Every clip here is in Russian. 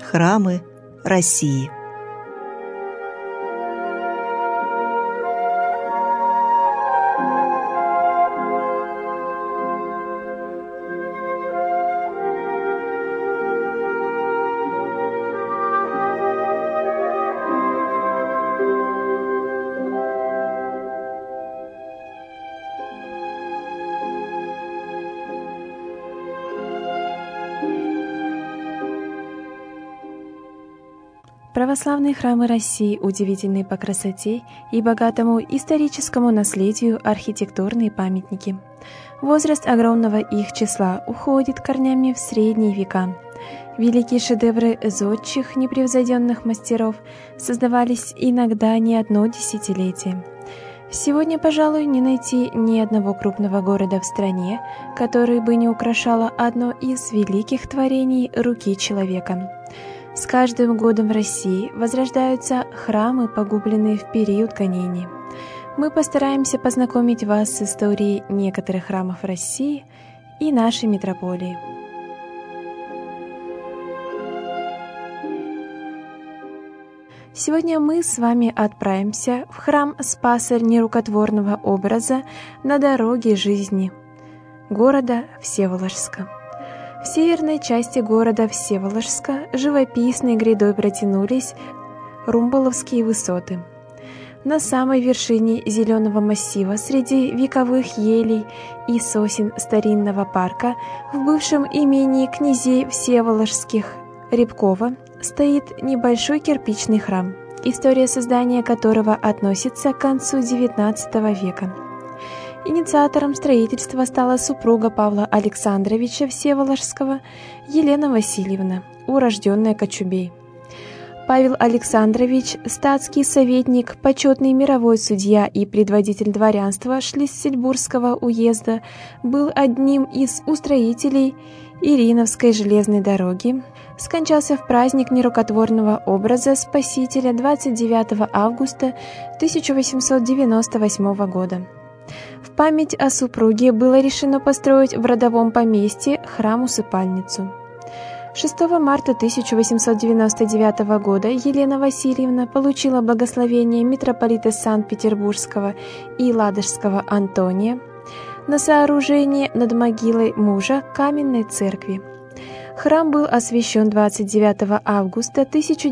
храмы России. Православные храмы России удивительны по красоте и богатому историческому наследию архитектурные памятники. Возраст огромного их числа уходит корнями в средние века. Великие шедевры зодчих непревзойденных мастеров создавались иногда не одно десятилетие. Сегодня, пожалуй, не найти ни одного крупного города в стране, который бы не украшало одно из великих творений руки человека. С каждым годом в России возрождаются храмы, погубленные в период гонений. Мы постараемся познакомить вас с историей некоторых храмов России и нашей метрополии. Сегодня мы с вами отправимся в храм Спаса нерукотворного образа на дороге жизни города Всеволожска. В северной части города Всеволожска живописной грядой протянулись Румболовские высоты. На самой вершине зеленого массива, среди вековых елей и сосен старинного парка, в бывшем имении князей Всеволожских Рябкова, стоит небольшой кирпичный храм, история создания которого относится к концу XIX века. Инициатором строительства стала супруга Павла Александровича Всеволожского Елена Васильевна, урожденная Кочубей. Павел Александрович, статский советник, почетный мировой судья и предводитель дворянства Шлиссельбургского уезда, был одним из устроителей Ириновской железной дороги, скончался в праздник нерукотворного образа Спасителя 29 августа 1898 года. В память о супруге было решено построить в родовом поместье храм-усыпальницу. 6 марта 1899 года Елена Васильевна получила благословение митрополита Санкт-Петербургского и Ладожского Антония на сооружение над могилой мужа каменной церкви. Храм был освящен 29 августа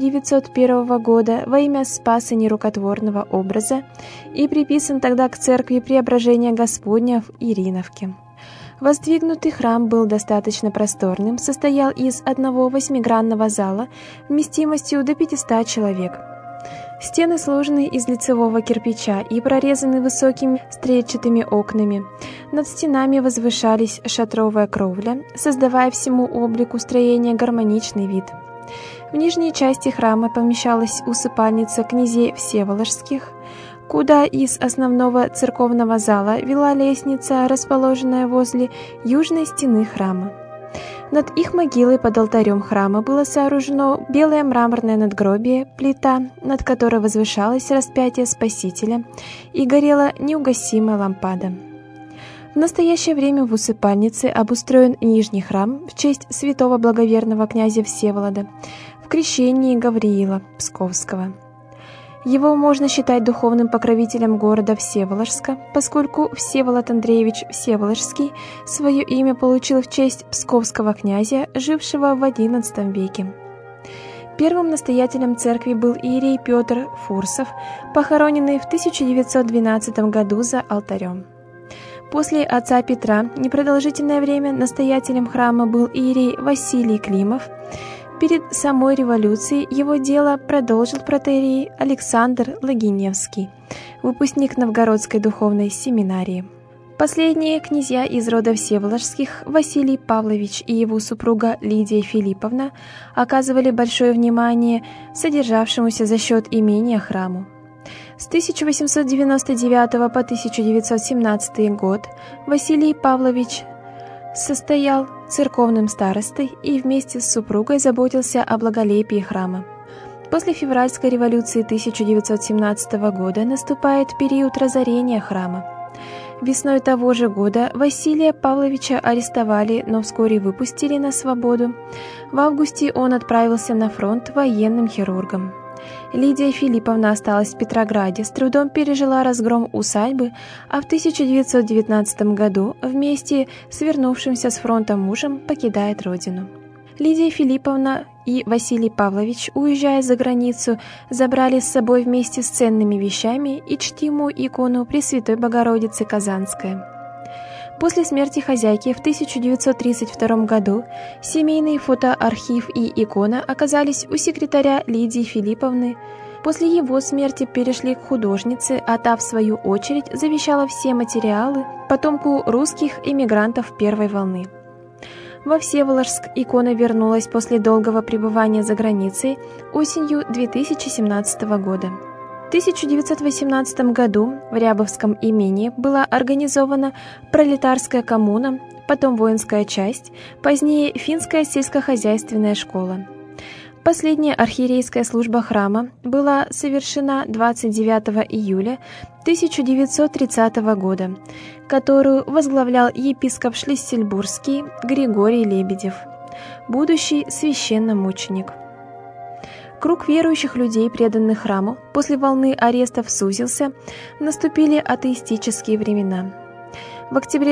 1901 года во имя Спаса нерукотворного образа и приписан тогда к церкви Преображения Господня в Ириновке. Воздвигнутый храм был достаточно просторным, состоял из одного восьмигранного зала вместимостью до 500 человек. Стены сложены из лицевого кирпича и прорезаны высокими стрельчатыми окнами. Над стенами возвышались шатровая кровля, создавая всему облику строения гармоничный вид. В нижней части храма помещалась усыпальница князей Всеволожских, куда из основного церковного зала вела лестница, расположенная возле южной стены храма. Над их могилой под алтарем храма было сооружено белое мраморное надгробие, плита, над которой возвышалось распятие Спасителя, и горела неугасимая лампада. В настоящее время в усыпальнице обустроен нижний храм в честь святого благоверного князя Всеволода в крещении Гавриила Псковского. Его можно считать духовным покровителем города Всеволожска, поскольку Всеволод Андреевич Всеволожский свое имя получил в честь псковского князя, жившего в XI веке. Первым настоятелем церкви был иерей Петр Фурсов, похороненный в 1912 году за алтарем. После отца Петра непродолжительное время настоятелем храма был иерей Василий Климов. Перед самой революцией его дело продолжил протоиерей Александр Логиневский, выпускник Новгородской духовной семинарии. Последние князья из рода Всеволожских, Василий Павлович и его супруга Лидия Филипповна, оказывали большое внимание содержавшемуся за счет имения храму. С 1899 по 1917 год Василий Павлович состоял церковным старостой и вместе с супругой заботился о благолепии храма. После февральской революции 1917 года наступает период разорения храма. Весной того же года Василия Павловича арестовали, но вскоре выпустили на свободу. В августе он отправился на фронт военным хирургом. Лидия Филипповна осталась в Петрограде, с трудом пережила разгром усадьбы, а в 1919 году вместе с вернувшимся с фронта мужем покидает родину. Лидия Филипповна и Василий Павлович, уезжая за границу, забрали с собой вместе с ценными вещами и чтимую икону Пресвятой Богородицы Казанской. После смерти хозяйки в 1932 году семейный фотоархив и икона оказались у секретаря Лидии Филипповны. После его смерти перешли к художнице, а та, в свою очередь, завещала все материалы потомку русских эмигрантов первой волны. Во Всеволожск икона вернулась после долгого пребывания за границей осенью 2017 года. В 1918 году в Рябовском имении была организована пролетарская коммуна, потом воинская часть, позднее финская сельскохозяйственная школа. Последняя архиерейская служба храма была совершена 29 июля 1930 года, которую возглавлял епископ Шлиссельбургский Григорий Лебедев, будущий священномученик. Круг верующих людей, преданных храму, после волны арестов сузился, наступили атеистические времена. В октябре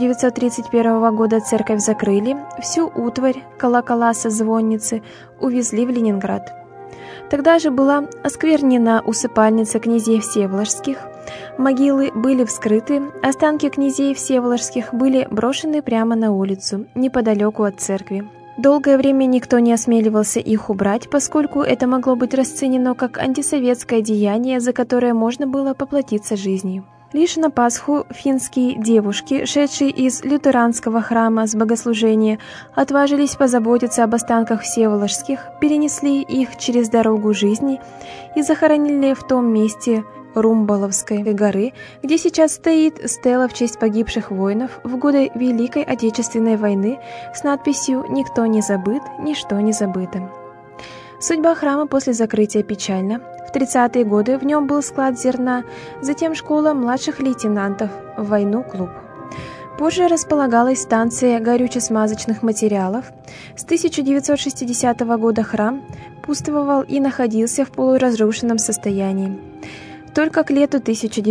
1931 года церковь закрыли, всю утварь, колокола со звонницы увезли в Ленинград. Тогда же была осквернена усыпальница князей Всеволожских, могилы были вскрыты, останки князей Всеволожских были брошены прямо на улицу, неподалеку от церкви. Долгое время никто не осмеливался их убрать, поскольку это могло быть расценено как антисоветское деяние, за которое можно было поплатиться жизнью. Лишь на Пасху финские девушки, шедшие из лютеранского храма с богослужения, отважились позаботиться об останках всеволожских, перенесли их через дорогу жизни и захоронили в том месте Румбаловской горы, где сейчас стоит стела в честь погибших воинов в годы Великой Отечественной войны с надписью «Никто не забыт, ничто не забыто». Судьба храма после закрытия печальна. В 30-е годы в нем был склад зерна, затем школа младших лейтенантов, в войну клуб. Позже располагалась станция горюче-смазочных материалов. С 1960 года храм пустовал и находился в полуразрушенном состоянии. Только к лету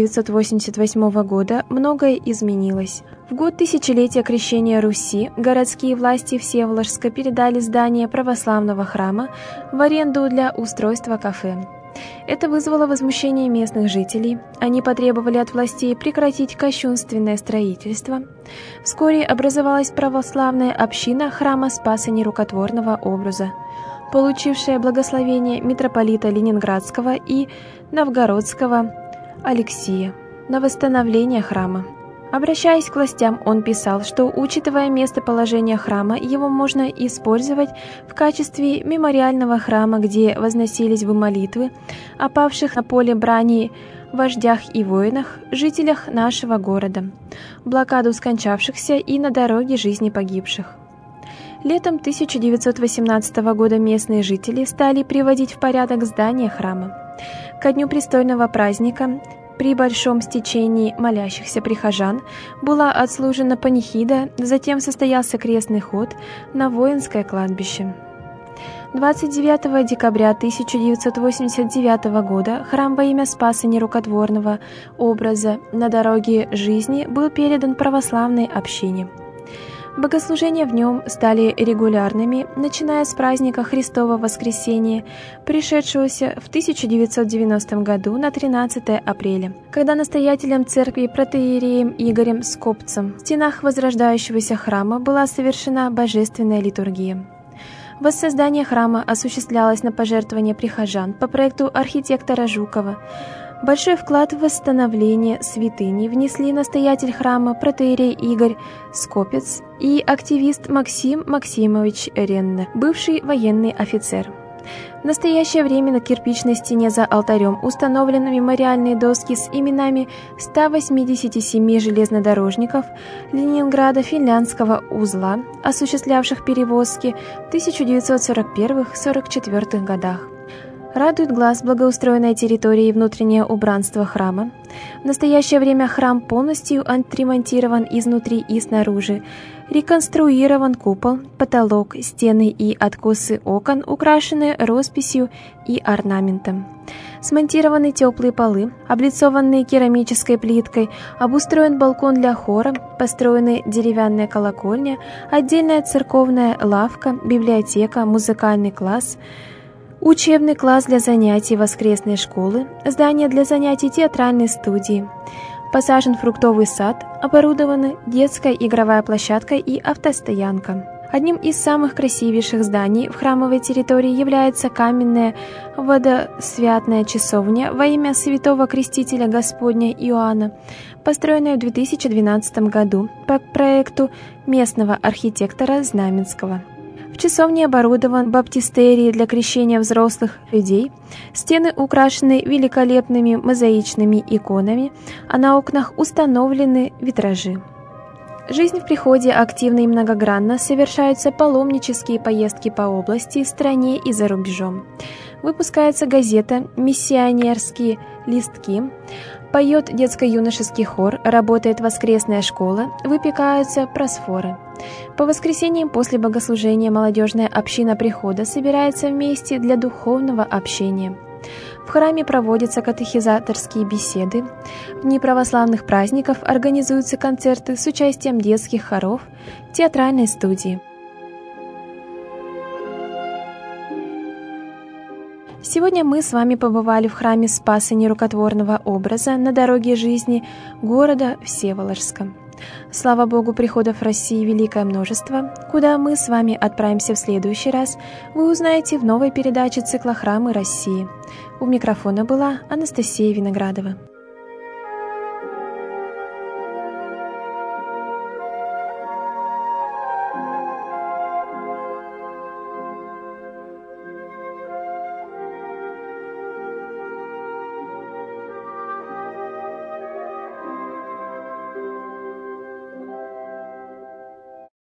1988 года многое изменилось. В год тысячелетия крещения Руси городские власти Всеволожска передали здание православного храма в аренду для устройства кафе. Это вызвало возмущение местных жителей. Они потребовали от властей прекратить кощунственное строительство. Вскоре образовалась православная община храма Спаса Нерукотворного образа, получившая благословение митрополита Ленинградского и Новгородского Алексия на восстановление храма. Обращаясь к властям, он писал, что, учитывая местоположение храма, его можно использовать в качестве мемориального храма, где возносились бы молитвы о павших на поле брани вождях и воинах, жителях нашего города, в блокаду скончавшихся и на дороге жизни погибших. Летом 1918 года местные жители стали приводить в порядок здание храма. Ко дню престольного праздника при большом стечении молящихся прихожан была отслужена панихида, затем состоялся крестный ход на воинское кладбище. 29 декабря 1989 года храм во имя Спаса Нерукотворного образа на дороге жизни был передан православной общине. Богослужения в нем стали регулярными, начиная с праздника Христова Воскресения, пришедшегося в 1990 году на 13 апреля, когда настоятелем церкви протоиереем Игорем Скопцем в стенах возрождающегося храма была совершена божественная литургия. Воссоздание храма осуществлялось на пожертвование прихожан по проекту архитектора Жукова. Большой вклад в восстановление святыни внесли настоятель храма протоиерей Игорь Скопец и активист Максим Максимович Ренне, бывший военный офицер. В настоящее время на кирпичной стене за алтарем установлены мемориальные доски с именами 187 железнодорожников Ленинграда финляндского узла, осуществлявших перевозки в 1941-1944 годах. Радует глаз благоустроенная территория и внутреннее убранство храма. В настоящее время храм полностью отремонтирован изнутри и снаружи. Реконструирован купол, потолок, стены и откосы окон украшены росписью и орнаментом. Смонтированы теплые полы, облицованные керамической плиткой, обустроен балкон для хора, построены деревянная колокольня, отдельная церковная лавка, библиотека, музыкальный класс, учебный класс для занятий воскресной школы, здание для занятий театральной студии. Посажен фруктовый сад, оборудованы детская игровая площадка и автостоянка. Одним из самых красивейших зданий в храмовой территории является каменная водосвятная часовня во имя святого крестителя Господня Иоанна, построенная в 2012 году по проекту местного архитектора Знаменского. В часовне оборудован баптистерий для крещения взрослых людей, стены украшены великолепными мозаичными иконами, а на окнах установлены витражи. Жизнь в приходе активна и многогранна, совершаются паломнические поездки по области, стране и за рубежом. Выпускается газета «Миссионерские листки», поет детско-юношеский хор, работает воскресная школа, выпекаются просфоры. По воскресеньям после богослужения молодежная община прихода собирается вместе для духовного общения. В храме проводятся катехизаторские беседы. В дни православных праздников организуются концерты с участием детских хоров, театральной студии. Сегодня мы с вами побывали в храме Спаса Нерукотворного образа на дороге жизни города Всеволожска. Слава Богу, приходов в России великое множество. Куда мы с вами отправимся в следующий раз, вы узнаете в новой передаче цикла «Храмы России». У микрофона была Анастасия Виноградова.